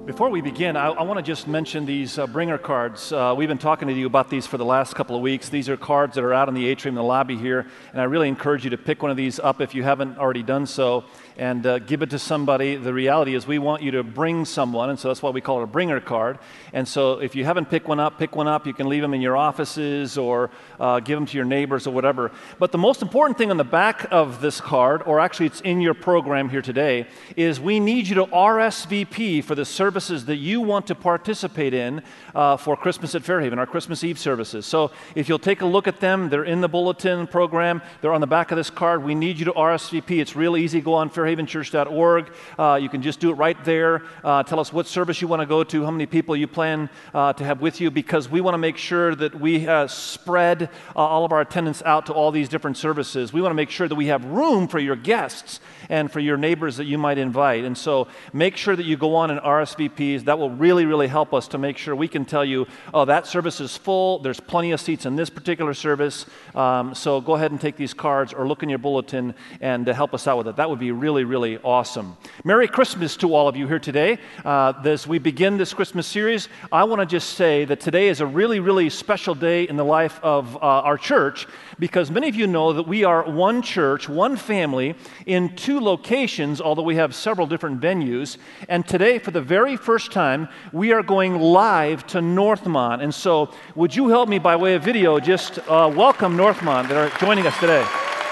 Before we begin, I want to just mention these bringer cards. We've been talking to you about these for the last couple of weeks. These are cards that are out in the atrium, in the lobby here, and I really encourage you to pick one of these up if you haven't already done so and give it to somebody. The reality is we want you to bring someone, and so that's why we call it a bringer card. And so if you haven't picked one up, pick one up. You can leave them in your offices or give them to your neighbors or whatever. But the most important thing on the back of this card, or actually it's in your program here today, is we need you to RSVP for the services that you want to participate in for Christmas at Fairhaven, our Christmas Eve services. So if you'll take a look at them, they're in the bulletin program. They're on the back of this card. We need you to RSVP. It's real easy. Go on fairhavenchurch.org. You can just do it right there. Tell us what service you want to go to, how many people you plan to have with you, because we want to make sure that we spread all of our attendance out to all these different services. We want to make sure that we have room for your guests and for your neighbors that you might invite. And so make sure that you go on and RSVPs. That will really, really help us to make sure we can tell you, oh, that service is full. There's plenty of seats in this particular service. So go ahead and take these cards or look in your bulletin and help us out with it. That would be really, really awesome. Merry Christmas to all of you here today. As we begin this Christmas series, I want to just say that today is a really, really special day in the life of our church, because many of you know that we are one church, one family in two locations, although we have several different venues. And today, for the very first time, we are going live to Northmont. And so would you help me by way of video just welcome Northmont that are joining us today.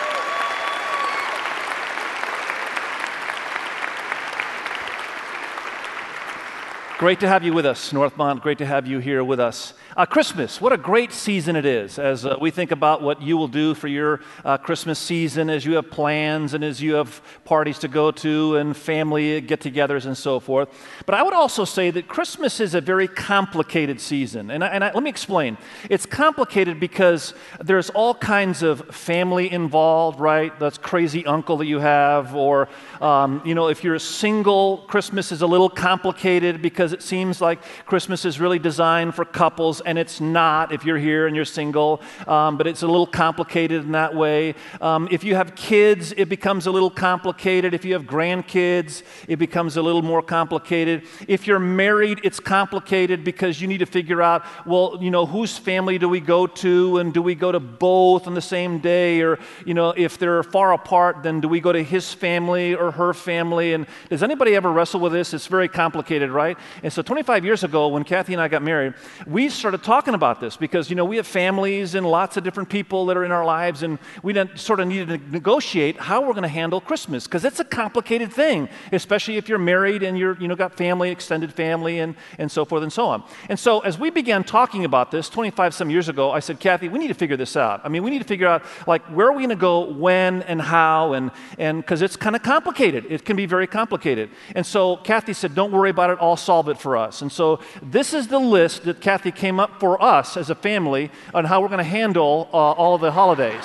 Great to have you with us, Northmont. Great to have you here with us. Christmas, what a great season it is as we think about what you will do for your Christmas season, as you have plans and as you have parties to go to and family get-togethers and so forth. But I would also say that Christmas is a very complicated season. And let me explain. It's complicated because there's all kinds of family involved, right? That's crazy uncle that you have, or, if you're single, Christmas is a little complicated because it seems like Christmas is really designed for couples, and it's not if you're here and you're single, but it's a little complicated in that way. If you have kids, it becomes a little complicated. If you have grandkids, it becomes a little more complicated. If you're married, it's complicated because you need to figure out, well, whose family do we go to, and do we go to both on the same day, or, if they're far apart, then do we go to his family or her family? And does anybody ever wrestle with this? It's very complicated, right? And so 25 years ago, when Kathy and I got married, we started talking about this because, we have families and lots of different people that are in our lives, and we sort of needed to negotiate how we're going to handle Christmas, because it's a complicated thing, especially if you're married and you're, got family, extended family, and so forth and so on. And so as we began talking about this 25 some years ago, I said, Kathy, we need to figure this out. We need to figure out, where are we going to go, when, and how, and because it's kind of complicated. It can be very complicated. And so Kathy said, don't worry about it, I'll solve it for us. And so this is the list that Kathy came up for us as a family on how we're going to handle all of the holidays.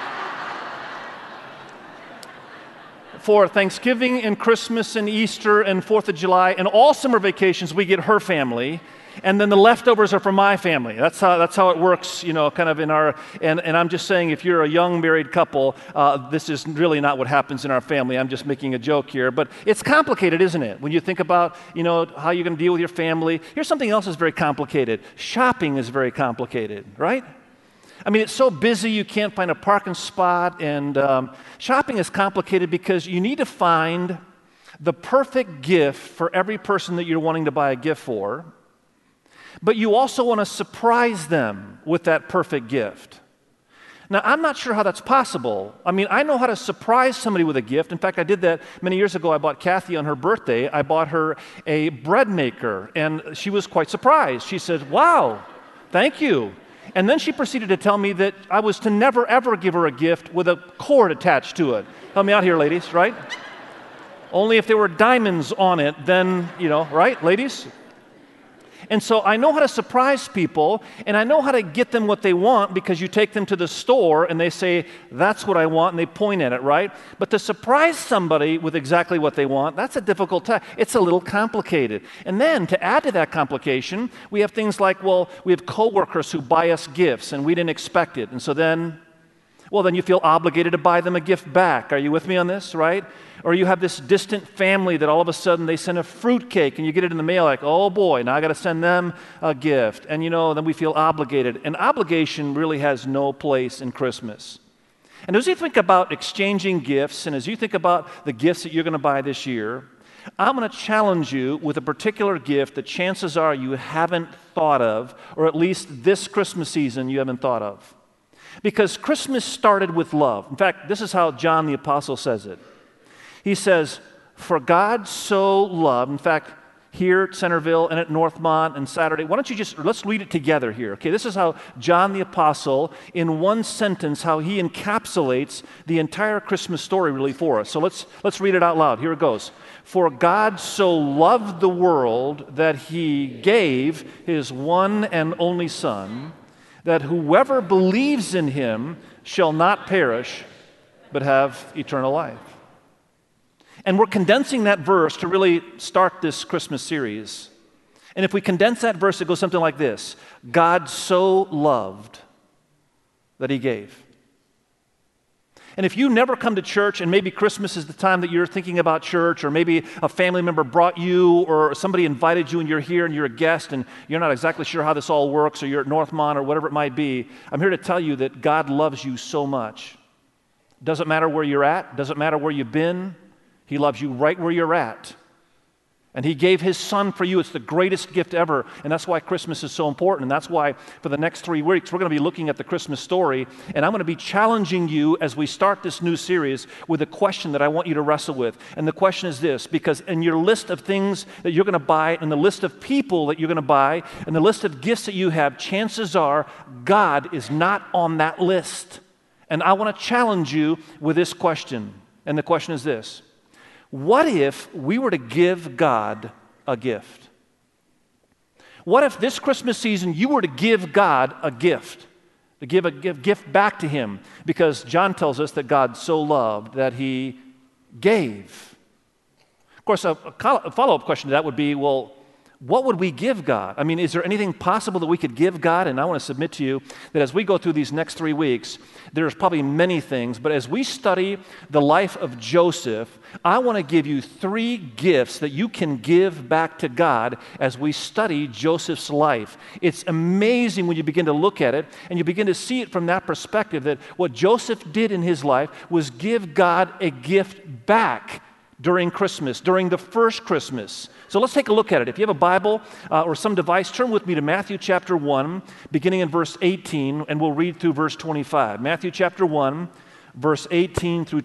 For Thanksgiving and Christmas and Easter and 4th of July and all summer vacations, we get her family, and then the leftovers are for my family. That's how it works, kind of in our, and I'm just saying, if you're a young married couple, this is really not what happens in our family. I'm just making a joke here, but it's complicated, isn't it? When you think about, how you're going to deal with your family. Here's something else that's very complicated. Shopping is very complicated, right? It's so busy you can't find a parking spot, and shopping is complicated because you need to find the perfect gift for every person that you're wanting to buy a gift for. But you also want to surprise them with that perfect gift. Now, I'm not sure how that's possible. I know how to surprise somebody with a gift. In fact, I did that many years ago. I bought Kathy on her birthday. I bought her a bread maker, and she was quite surprised. She said, wow, thank you. And then she proceeded to tell me that I was to never, ever give her a gift with a cord attached to it. Help me out here, ladies, right? Only if there were diamonds on it, then, right, ladies? And so I know how to surprise people, and I know how to get them what they want, because you take them to the store and they say, that's what I want, and they point at it, right? But to surprise somebody with exactly what they want, that's a difficult task. It's a little complicated. And then to add to that complication, we have things like, we have coworkers who buy us gifts and we didn't expect it. And so then Well, then you feel obligated to buy them a gift back. Are you with me on this, right? Or you have this distant family that all of a sudden they send a fruitcake and you get it in the mail like, oh boy, now I got to send them a gift. And then we feel obligated. And obligation really has no place in Christmas. And as you think about exchanging gifts and as you think about the gifts that you're going to buy this year, I'm going to challenge you with a particular gift that chances are you haven't thought of, or at least this Christmas season you haven't thought of. Because Christmas started with love. In fact, this is how John the Apostle says it. He says, for God so loved, in fact, here at Centerville and at Northmont and Saturday, why don't you let's read it together here, okay? This is how John the Apostle, in one sentence, how he encapsulates the entire Christmas story really for us. So let's read it out loud. Here it goes. For God so loved the world that he gave his one and only Son, that whoever believes in him shall not perish, but have eternal life. And we're condensing that verse to really start this Christmas series. And if we condense that verse, it goes something like this. God so loved that he gave. And if you never come to church, and maybe Christmas is the time that you're thinking about church, or maybe a family member brought you, or somebody invited you and you're here and you're a guest and you're not exactly sure how this all works, or you're at Northmont or whatever it might be, I'm here to tell you that God loves you so much. Doesn't matter where you're at, doesn't matter where you've been, he loves you right where you're at. And he gave his Son for you. It's the greatest gift ever. And that's why Christmas is so important. And that's why for the next 3 weeks, we're going to be looking at the Christmas story. And I'm going to be challenging you as we start this new series with a question that I want you to wrestle with. And the question is this, because in your list of things that you're going to buy, and the list of people that you're going to buy, and the list of gifts that you have, chances are God is not on that list. And I want to challenge you with this question. And the question is this. What if we were to give God a gift? What if this Christmas season you were to give God a gift? To give a gift back to him? Because John tells us that God so loved that he gave. Of course, a follow-up question to that would be, well, what would we give God? I mean, is there anything possible that we could give God? And I want to submit to you that as we go through these next 3 weeks, there's probably many things, but as we study the life of Joseph, I want to give you 3 gifts that you can give back to God as we study Joseph's life. It's amazing when you begin to look at it and you begin to see it from that perspective, that what Joseph did in his life was give God a gift back during Christmas, during the first Christmas. So let's take a look at it. If you have a Bible or some device, turn with me to Matthew chapter 1, beginning in verse 18, and we'll read through verse 25. Matthew chapter 1, verse 18 through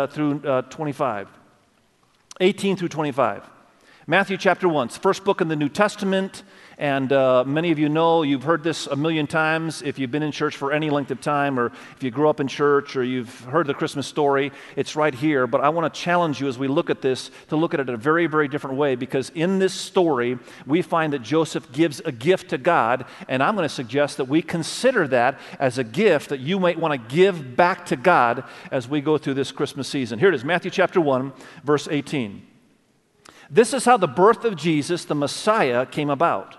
25. 18 through 25. Matthew chapter 1, it's the first book in the New Testament, and many of you know, you've heard this a million times if you've been in church for any length of time, or if you grew up in church, or you've heard the Christmas story, it's right here. But I want to challenge you as we look at this to look at it in a very, very different way, because in this story, we find that Joseph gives a gift to God, and I'm going to suggest that we consider that as a gift that you might want to give back to God as we go through this Christmas season. Here it is, Matthew chapter 1, verse 18. This is how the birth of Jesus, the Messiah, came about.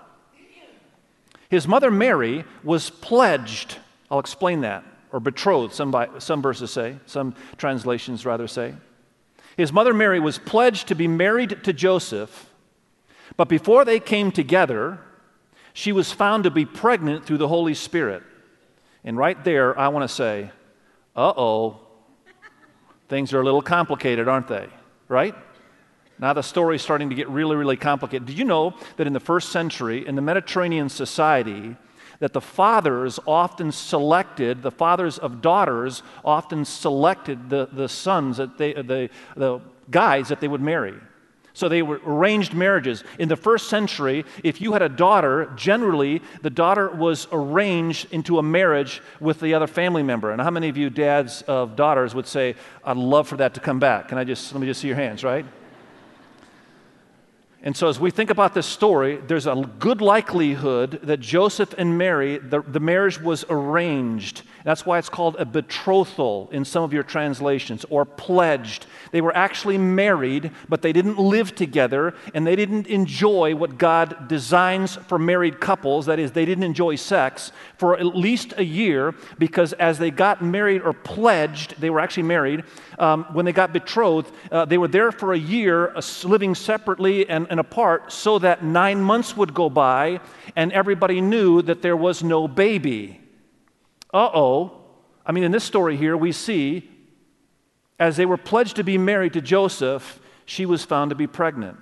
His mother Mary was pledged, I'll explain that, or betrothed, some verses say, some translations rather say. His mother Mary was pledged to be married to Joseph, but before they came together, she was found to be pregnant through the Holy Spirit. And right there, I want to say, things are a little complicated, aren't they? Right? Now the story's starting to get really, really complicated. Did you know that in the first century, in the Mediterranean society, that the fathers of daughters often selected the sons, the guys that they would marry. So they were arranged marriages. In the first century, if you had a daughter, generally the daughter was arranged into a marriage with the other family member. And how many of you dads of daughters would say, I'd love for that to come back? Let me just see your hands, right? And so as we think about this story, there's a good likelihood that Joseph and Mary, the marriage was arranged. That's why it's called a betrothal in some of your translations, or pledged. They were actually married, but they didn't live together, and they didn't enjoy what God designs for married couples. That is, they didn't enjoy sex for at least a year, because as they got married or pledged, they were actually married, when they got betrothed, they were there for a year, living separately and apart, so that 9 months would go by and everybody knew that there was no baby. I mean, in this story here, we see as they were pledged to be married to Joseph, she was found to be pregnant.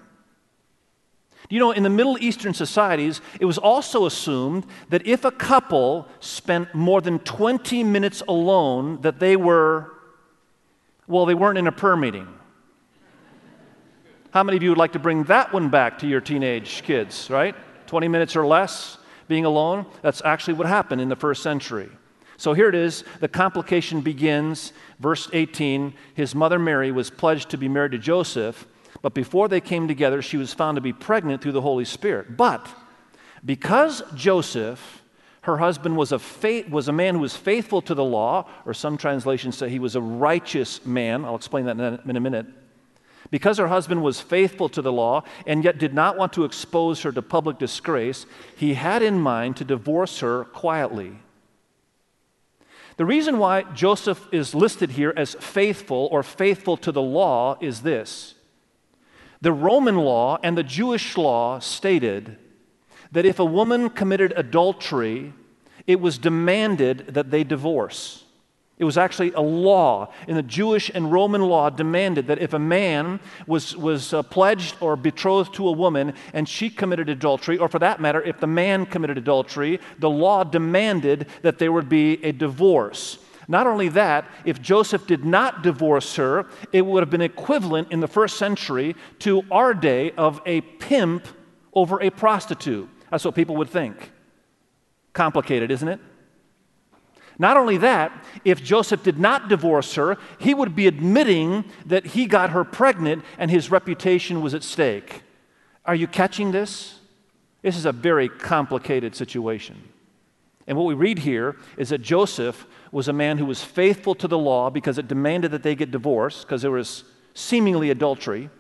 You know, in the Middle Eastern societies, it was also assumed that if a couple spent more than 20 minutes alone, that they weren't in a prayer meeting. How many of you would like to bring that one back to your teenage kids, right? 20 minutes or less being alone? That's actually what happened in the first century. So here it is, the complication begins, verse 18, his mother Mary was pledged to be married to Joseph, but before they came together, she was found to be pregnant through the Holy Spirit. But because Joseph, her husband, was a man who was faithful to the law, or some translations say he was a righteous man, I'll explain that in a minute. Because her husband was faithful to the law and yet did not want to expose her to public disgrace, he had in mind to divorce her quietly. The reason why Joseph is listed here as faithful or faithful to the law is this. The Roman law and the Jewish law stated that if a woman committed adultery, it was demanded that they divorce. It was actually a law in the Jewish and Roman law demanded that if a man was pledged or betrothed to a woman and she committed adultery, or for that matter, if the man committed adultery, the law demanded that there would be a divorce. Not only that, if Joseph did not divorce her, it would have been equivalent in the first century to our day of a pimp over a prostitute. That's what people would think. Complicated, isn't it? Not only that, if Joseph did not divorce her, he would be admitting that he got her pregnant and his reputation was at stake. Are you catching this? This is a very complicated situation. And what we read here is that Joseph was a man who was faithful to the law because it demanded that they get divorced because there was seemingly adultery,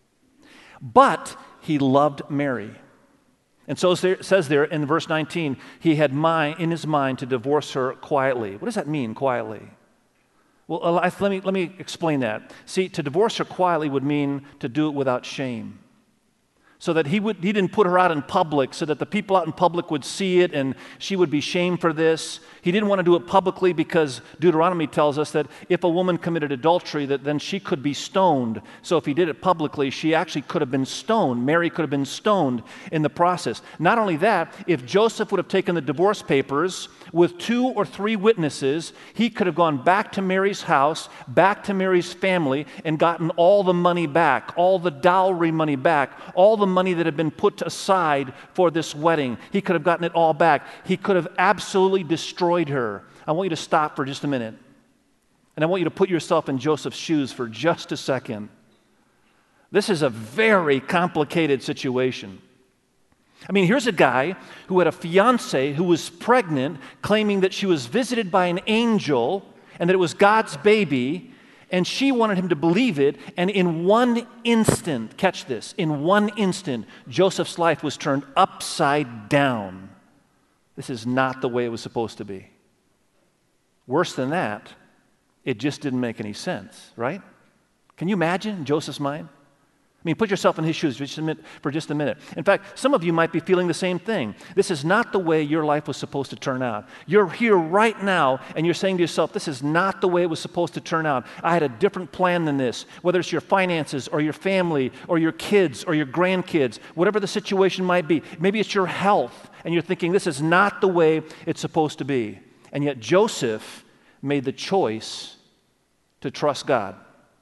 but he loved Mary. And so it says there in verse 19, he had in his mind to divorce her quietly. What does that mean, quietly? Well, let me explain that. See, to divorce her quietly would mean to do it without shame. So that he didn't put her out in public so that the people out in public would see it and she would be shamed for this. He didn't want to do it publicly because Deuteronomy tells us that if a woman committed adultery, that then she could be stoned. So if he did it publicly, she actually could have been stoned. Mary could have been stoned in the process. Not only that, if Joseph would have taken the divorce papers with 2 or 3 witnesses, he could have gone back to Mary's house, back to Mary's family, and gotten all the money back, all the dowry money back, all the money that had been put aside for this wedding. He could have gotten it all back. He could have absolutely destroyed her. I want you to stop for just a minute. And I want you to put yourself in Joseph's shoes for just a second. This is a very complicated situation. I mean, here's a guy who had a fiancée who was pregnant, claiming that she was visited by an angel and that it was God's baby, and she wanted him to believe it, and in one instant, catch this, in one instant, Joseph's life was turned upside down. This is not the way it was supposed to be. Worse than that, it just didn't make any sense, right? Can you imagine Joseph's mind? I mean, put yourself in his shoes for just a minute. In fact, some of you might be feeling the same thing. This is not the way your life was supposed to turn out. You're here right now, and you're saying to yourself, this is not the way it was supposed to turn out. I had a different plan than this. Whether it's your finances or your family or your kids or your grandkids, whatever the situation might be. Maybe it's your health, and you're thinking, this is not the way it's supposed to be. And yet Joseph made the choice to trust God.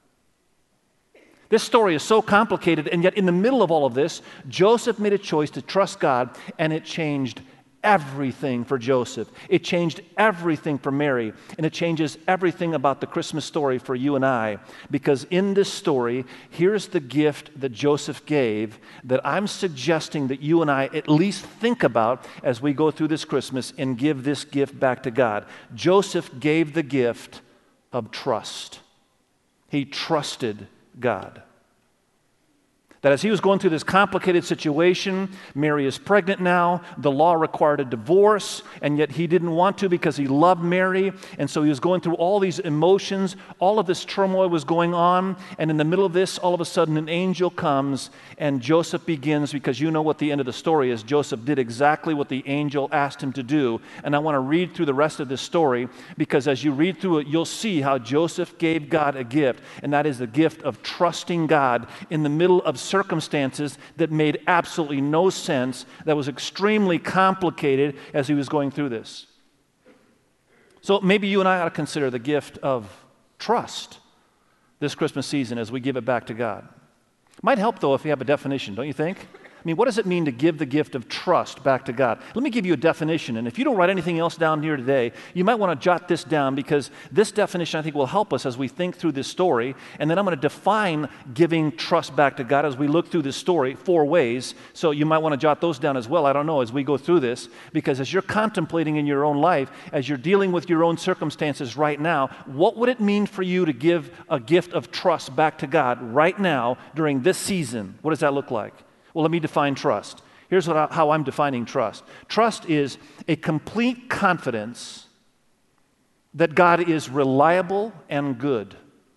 This story is so complicated, and yet in the middle of all of this, Joseph made a choice to trust God, and it changed everything for Joseph. It changed everything for Mary, and it changes everything about the Christmas story for you and I, because in this story, here's the gift that Joseph gave that I'm suggesting that you and I at least think about as we go through this Christmas and give this gift back to God. Joseph gave the gift of trust. He trusted God. That as he was going through this complicated situation, Mary is pregnant now, the law required a divorce, and yet he didn't want to because he loved Mary, and so he was going through all these emotions, all of this turmoil was going on, and in the middle of this, all of a sudden an angel comes, and Joseph begins, because you know what the end of the story is, Joseph did exactly what the angel asked him to do, and I want to read through the rest of this story, because as you read through it, you'll see how Joseph gave God a gift, and that is the gift of trusting God in the middle of circumstances that made absolutely no sense, that was extremely complicated as he was going through this. So maybe you and I ought to consider the gift of trust this Christmas season as we give it back to God. Might help, though, if you have a definition, don't you think? I mean, what does it mean to give the gift of trust back to God? Let me give you a definition, and if you don't write anything else down here today, you might want to jot this down, because this definition, I think, will help us as we think through this story, and then I'm going to define giving trust back to God as we look through this story 4 ways, so you might want to jot those down as well, I don't know, as we go through this, because as you're contemplating in your own life, as you're dealing with your own circumstances right now, what would it mean for you to give a gift of trust back to God right now during this season? What does that look like? Well, let me define trust. Here's how I'm defining trust. Trust is a complete confidence that God is reliable and good.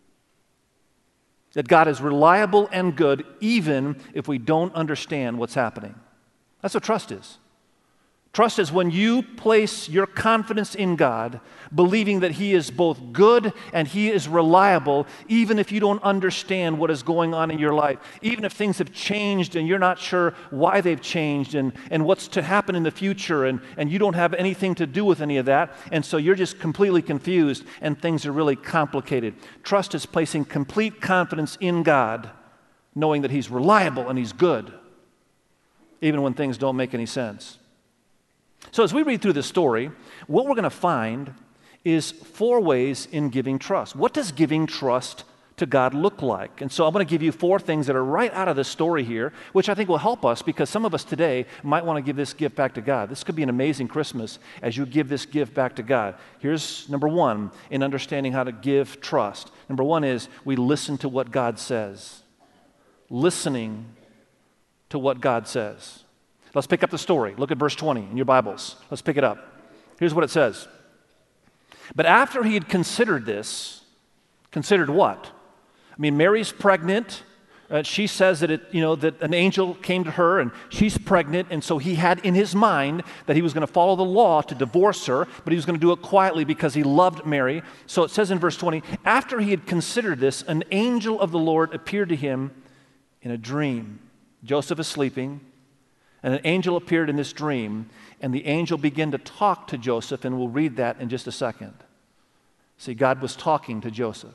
That God is reliable and good even if we don't understand what's happening. That's what trust is. Trust is when you place your confidence in God, believing that He is both good and He is reliable, even if you don't understand what is going on in your life, even if things have changed and you're not sure why they've changed and what's to happen in the future, and you don't have anything to do with any of that, and so you're just completely confused and things are really complicated. Trust is placing complete confidence in God, knowing that He's reliable and He's good, even when things don't make any sense. So as we read through this story, what we're going to find is 4 ways in giving trust. What does giving trust to God look like? And so I'm going to give you 4 things that are right out of the story here, which I think will help us, because some of us today might want to give this gift back to God. This could be an amazing Christmas as you give this gift back to God. Here's number 1 in understanding how to give trust. Number 1 is we listen to what God says. Listening to what God says. Let's pick up the story. Look at verse 20 in your Bibles. Let's pick it up. Here's what it says. But after he had considered this, considered what? I mean, Mary's pregnant. She says that that an angel came to her and she's pregnant, and so he had in his mind that he was going to follow the law to divorce her, but he was going to do it quietly because he loved Mary. So it says in verse 20, after he had considered this, an angel of the Lord appeared to him in a dream. Joseph is sleeping. And an angel appeared in this dream, and the angel began to talk to Joseph, and we'll read that in just a second. See, God was talking to Joseph,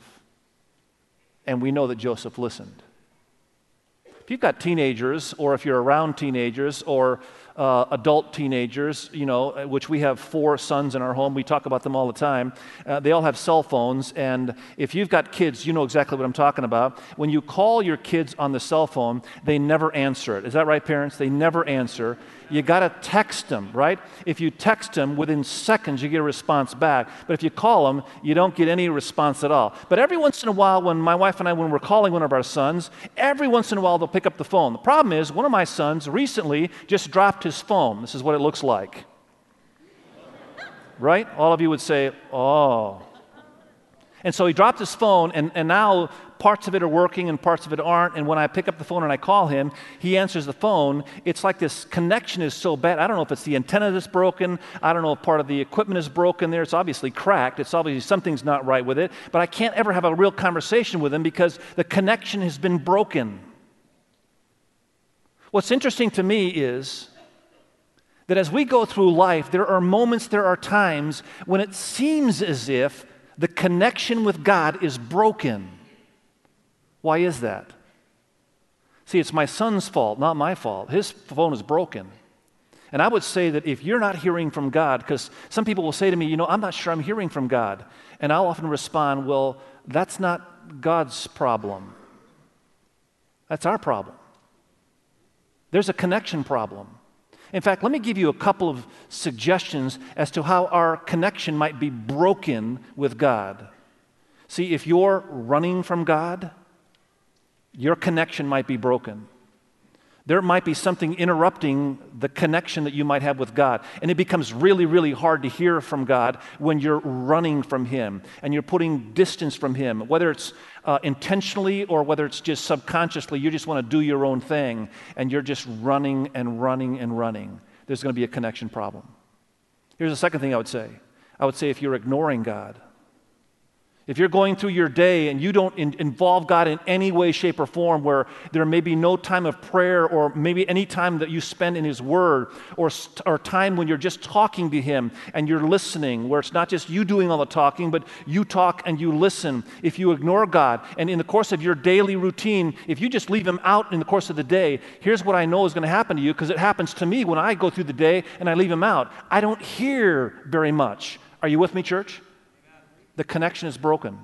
and we know that Joseph listened. If you've got teenagers, or if you're around teenagers, or adult teenagers, which we have 4 sons in our home, we talk about them all the time. They all have cell phones, and if you've got kids, you know exactly what I'm talking about. When you call your kids on the cell phone, they never answer it. Is that right, parents? They never answer. You got to text them, right? If you text them, within seconds you get a response back. But if you call them, you don't get any response at all. But every once in a while, when my wife and I, when we're calling one of our sons, every once in a while they'll pick up the phone. The problem is, one of my sons recently just dropped his phone. This is what it looks like. Right? All of you would say, oh. And so he dropped his phone, and now parts of it are working and parts of it aren't. And when I pick up the phone and I call him, he answers the phone. It's like this connection is so bad. I don't know if it's the antenna that's broken. I don't know if part of the equipment is broken there. It's obviously cracked. It's obviously something's not right with it. But I can't ever have a real conversation with him because the connection has been broken. What's interesting to me is that as we go through life, there are moments, there are times when it seems as if the connection with God is broken. Why is that? See, it's my son's fault, not my fault. His phone is broken. And I would say that if you're not hearing from God, because some people will say to me, I'm not sure I'm hearing from God. And I'll often respond, well, that's not God's problem. That's our problem. There's a connection problem. In fact, let me give you a couple of suggestions as to how our connection might be broken with God. See, if you're running from God, your connection might be broken. There might be something interrupting the connection that you might have with God. And it becomes really, really hard to hear from God when you're running from Him and you're putting distance from Him, whether it's intentionally or whether it's just subconsciously. You just want to do your own thing and you're just running and running and running. There's going to be a connection problem. Here's the second thing I would say. I would say if you're ignoring God, if you're going through your day and you don't involve God in any way, shape, or form, where there may be no time of prayer or maybe any time that you spend in His Word or time when you're just talking to Him and you're listening, where it's not just you doing all the talking, but you talk and you listen. If you ignore God and in the course of your daily routine, if you just leave Him out in the course of the day, here's what I know is going to happen to you, because it happens to me when I go through the day and I leave Him out. I don't hear very much. Are you with me, church? The connection is broken.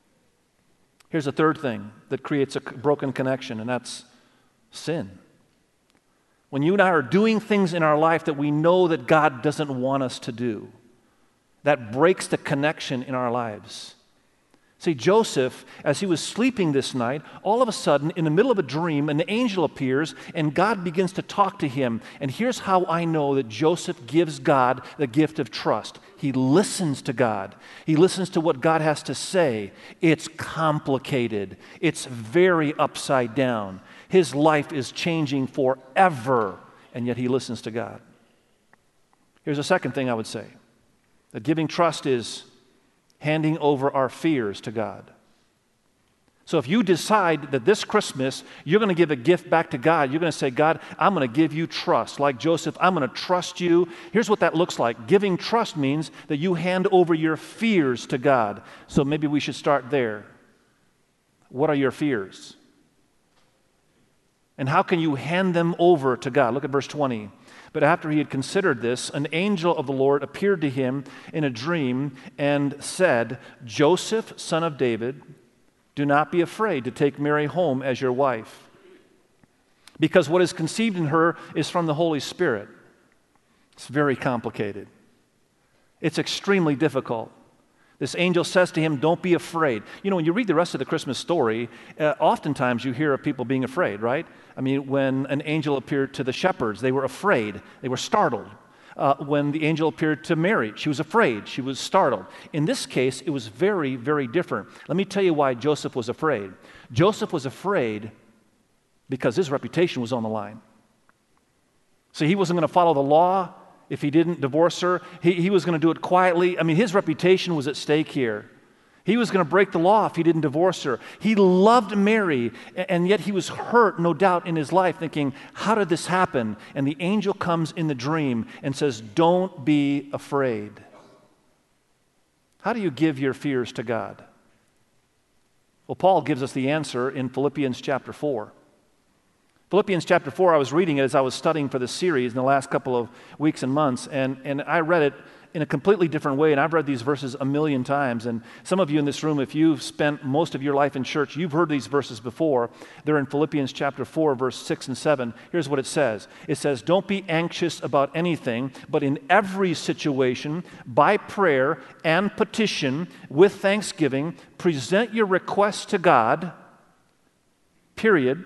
Here's a third thing that creates a broken connection, and that's sin. When you and I are doing things in our life that we know that God doesn't want us to do, that breaks the connection in our lives. See, Joseph, as he was sleeping this night, all of a sudden, in the middle of a dream, an angel appears, and God begins to talk to him. And here's how I know that Joseph gives God the gift of trust. He listens to God. He listens to what God has to say. It's complicated. It's very upside down. His life is changing forever, and yet he listens to God. Here's a second thing I would say, that giving trust is handing over our fears to God. So if you decide that this Christmas you're going to give a gift back to God, you're going to say, God, I'm going to give you trust. Like Joseph, I'm going to trust you. Here's what that looks like. Giving trust means that you hand over your fears to God. So maybe we should start there. What are your fears? And how can you hand them over to God? Look at verse 20. But after he had considered this, an angel of the Lord appeared to him in a dream and said, Joseph, son of David, do not be afraid to take Mary home as your wife, because what is conceived in her is from the Holy Spirit. It's very complicated. It's extremely difficult. This angel says to him, don't be afraid. You know, when you read the rest of the Christmas story, oftentimes you hear of people being afraid, right? I mean, when an angel appeared to the shepherds, they were afraid. They were startled. When the angel appeared to Mary, she was afraid. She was startled. In this case, it was very, very different. Let me tell you why Joseph was afraid. Joseph was afraid because his reputation was on the line. So he wasn't going to follow the law. If he didn't divorce her, he was going to do it quietly. I mean, his reputation was at stake here. He was going to break the law if he didn't divorce her. He loved Mary, and yet he was hurt, no doubt, in his life, thinking, how did this happen? And the angel comes in the dream and says, don't be afraid. How do you give your fears to God? Well, Paul gives us the answer in Philippians chapter 4. Philippians chapter 4, I was reading it as I was studying for this series in the last couple of weeks and months, and I read it in a completely different way, and I've read these verses a million times, and some of you in this room, if you've spent most of your life in church, you've heard these verses before. They're in Philippians chapter 4, verse 6 and 7. Here's what it says. It says, don't be anxious about anything, but in every situation, by prayer and petition, with thanksgiving, present your requests to God, period,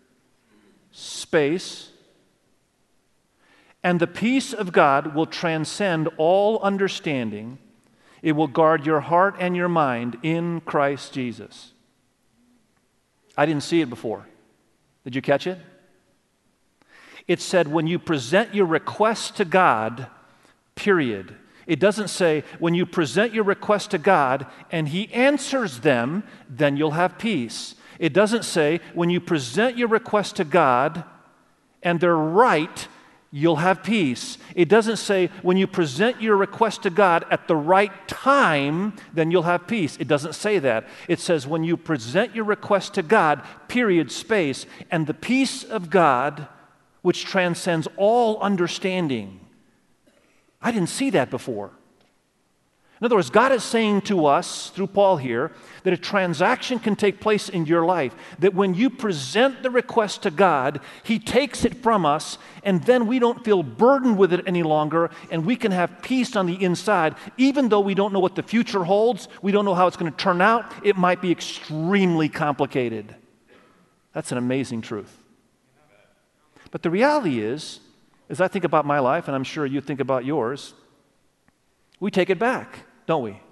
space, and the peace of God will transcend all understanding. It will guard your heart and your mind in Christ Jesus. I didn't see it before. Did you catch it? It said when you present your requests to God, period. It doesn't say when you present your requests to God and He answers them, then you'll have peace. It doesn't say when you present your request to God and they're right, you'll have peace. It doesn't say when you present your request to God at the right time, then you'll have peace. It doesn't say that. It says when you present your request to God, period, space, and the peace of God which transcends all understanding. I didn't see that before. In other words, God is saying to us, through Paul here, that a transaction can take place in your life, that when you present the request to God, He takes it from us, and then we don't feel burdened with it any longer, and we can have peace on the inside, even though we don't know what the future holds, we don't know how it's going to turn out, it might be extremely complicated. That's an amazing truth. But the reality is, as I think about my life, and I'm sure you think about yours, we take it back, don't we?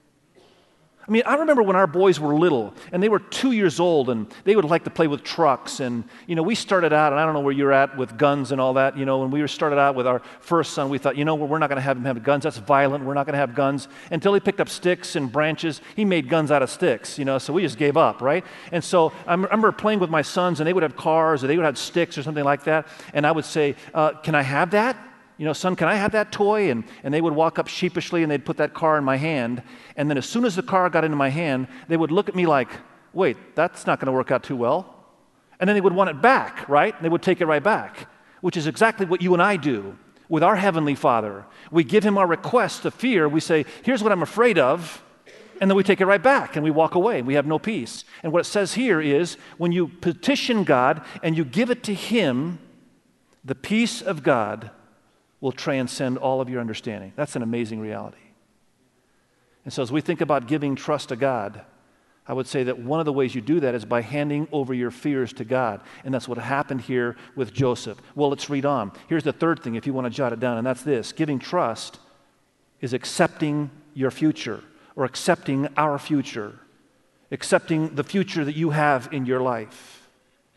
I mean, I remember when our boys were little, and they were 2 years old, and they would like to play with trucks, and, we started out, and I don't know where you're at with guns and all that, when we started out with our first son, we thought, we're not going to have him have guns, that's violent, we're not going to have guns, until he picked up sticks and branches, he made guns out of sticks, so we just gave up, right? And so I remember playing with my sons, and they would have cars, or they would have sticks or something like that, and I would say, can I have that? Son, can I have that toy? And they would walk up sheepishly and they'd put that car in my hand. And then as soon as the car got into my hand, they would look at me like, wait, that's not going to work out too well. And then they would want it back, right? And they would take it right back, which is exactly what you and I do with our Heavenly Father. We give Him our request of fear. We say, here's what I'm afraid of. And then we take it right back and we walk away. We have no peace. And what it says here is when you petition God and you give it to Him, the peace of God will transcend all of your understanding. That's an amazing reality. And so as we think about giving trust to God, I would say that one of the ways you do that is by handing over your fears to God. And that's what happened here with Joseph. Well, let's read on. Here's the third thing, if you want to jot it down, and that's this. Giving trust is accepting your future, or accepting our future, accepting the future that you have in your life.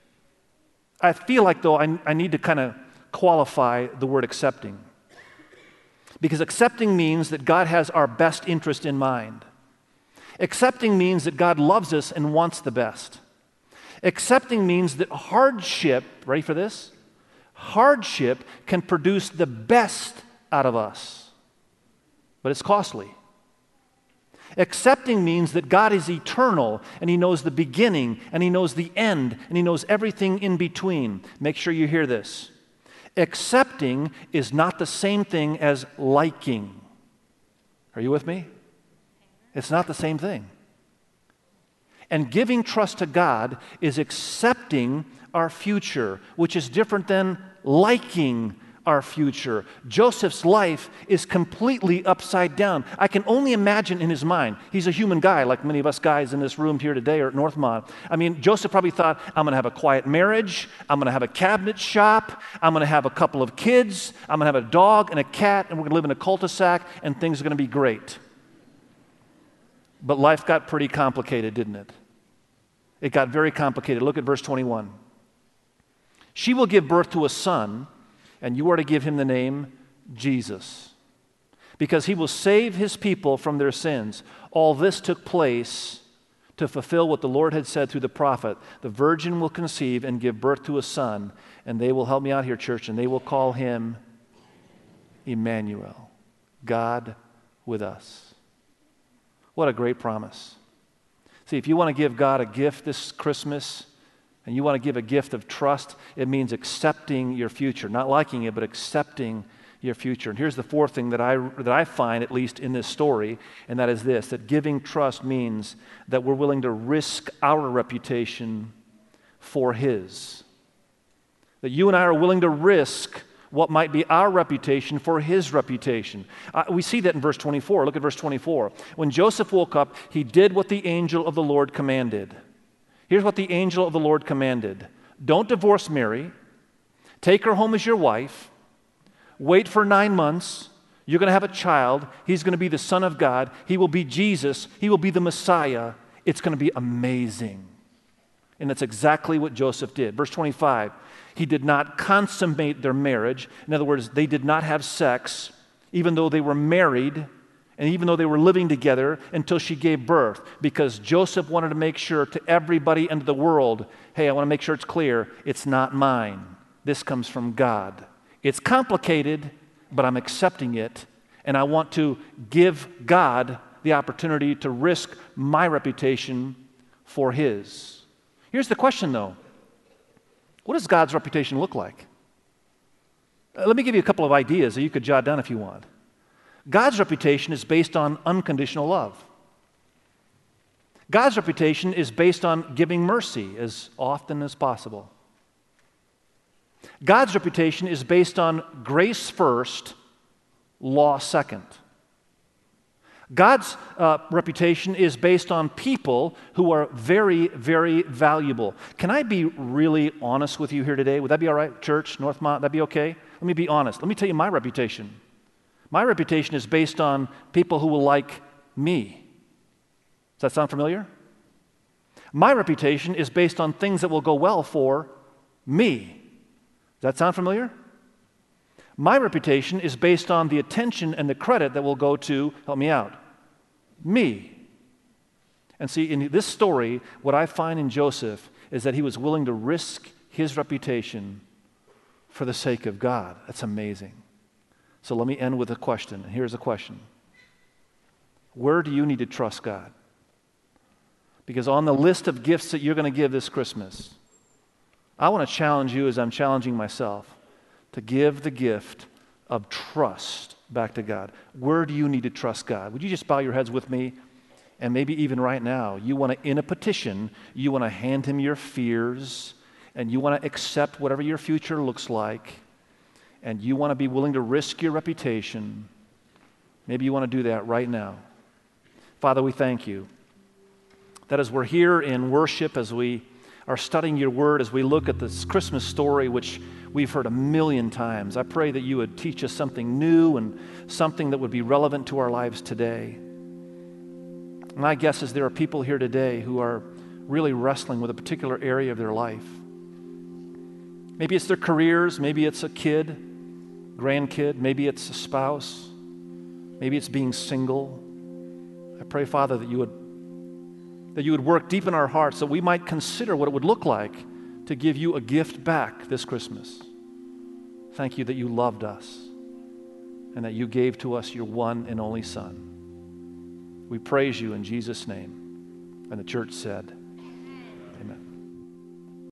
I feel like, though, I need to kind of qualify the word accepting. Because accepting means that God has our best interest in mind. Accepting means that God loves us and wants the best. Accepting means that hardship, ready for this? Hardship can produce the best out of us, but it's costly. Accepting means that God is eternal and He knows the beginning and He knows the end and He knows everything in between. Make sure you hear this. Accepting is not the same thing as liking. Are you with me? It's not the same thing. And giving trust to God is accepting our future, which is different than liking our future. Joseph's life is completely upside down. I can only imagine in his mind. He's a human guy, like many of us guys in this room here today or at Northmont. I mean, Joseph probably thought, I'm going to have a quiet marriage. I'm going to have a cabinet shop. I'm going to have a couple of kids. I'm going to have a dog and a cat, and we're going to live in a cul-de-sac, and things are going to be great. But life got pretty complicated, didn't it? It got very complicated. Look at verse 21. She will give birth to a son, and you are to give him the name Jesus, because he will save his people from their sins. All this took place to fulfill what the Lord had said through the prophet. The virgin will conceive and give birth to a son, and they will, help me out here, church, and they will call him Emmanuel, God with us. What a great promise. See, if you want to give God a gift this Christmas, and you want to give a gift of trust, it means accepting your future. Not liking it, but accepting your future. And here's the fourth thing that I find, at least in this story, and that is this, that giving trust means that we're willing to risk our reputation for His. That you and I are willing to risk what might be our reputation for His reputation. We see that in verse 24. Look at verse 24. When Joseph woke up, he did what the angel of the Lord commanded. Here's what the angel of the Lord commanded. Don't divorce Mary. Take her home as your wife. Wait for 9 months. You're going to have a child. He's going to be the Son of God. He will be Jesus. He will be the Messiah. It's going to be amazing. And that's exactly what Joseph did. Verse 25, he did not consummate their marriage. In other words, they did not have sex, even though they were married, and even though they were living together until she gave birth, because Joseph wanted to make sure to everybody and to the world, hey, I want to make sure it's clear, it's not mine. This comes from God. It's complicated, but I'm accepting it, and I want to give God the opportunity to risk my reputation for His. Here's the question, though. What does God's reputation look like? Let me give you a couple of ideas that you could jot down if you want. God's reputation is based on unconditional love. God's reputation is based on giving mercy as often as possible. God's reputation is based on grace first, law second. God's reputation is based on people who are very, very valuable. Can I be really honest with you here today? Would that be all right, church, Northmont? That'd be okay? Let me be honest. Let me tell you my reputation. My reputation is based on people who will like me. Does that sound familiar? My reputation is based on things that will go well for me. Does that sound familiar? My reputation is based on the attention and the credit that will go to, help me out, me. And see, in this story, what I find in Joseph is that he was willing to risk his reputation for the sake of God. That's amazing. So let me end with a question. And here's a question. Where do you need to trust God? Because on the list of gifts that you're going to give this Christmas, I want to challenge you as I'm challenging myself to give the gift of trust back to God. Where do you need to trust God? Would you just bow your heads with me? And maybe even right now, you want to, in a petition, you want to hand him your fears, and you want to accept whatever your future looks like, and you want to be willing to risk your reputation. Maybe you want to do that right now. Father, we thank you that as we're here in worship, as we are studying your word, as we look at this Christmas story, which we've heard a million times, I pray that you would teach us something new and something that would be relevant to our lives today. My guess is there are people here today who are really wrestling with a particular area of their life. Maybe it's their careers, maybe it's a kid, grandkid, maybe it's a spouse, maybe it's being single. I pray, Father, that you would work deep in our hearts so we might consider what it would look like to give you a gift back this Christmas. Thank you that you loved us and that you gave to us your one and only Son. We praise you in Jesus' name. And the church said,